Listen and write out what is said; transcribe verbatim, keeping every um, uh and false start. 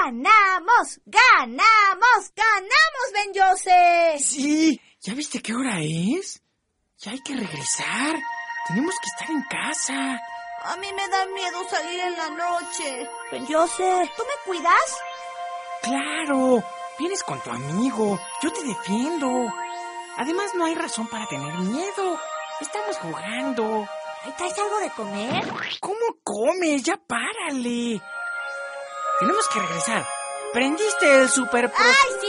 ¡Ganamos! ¡Ganamos! ¡Ganamos, Ben-Joseph! Sí, ¿ya viste qué hora es? Ya hay que regresar. Tenemos que estar en casa. A mí me da miedo salir en la noche. Ben-Joseph, ¿tú me cuidas? Claro, vienes con tu amigo. Yo te defiendo. Además, no hay razón para tener miedo. Estamos jugando. ¿Ahí traes algo de comer? ¿Cómo comes? Ya párale. Tenemos que regresar. ¿Prendiste el super... ¡Ay, sí!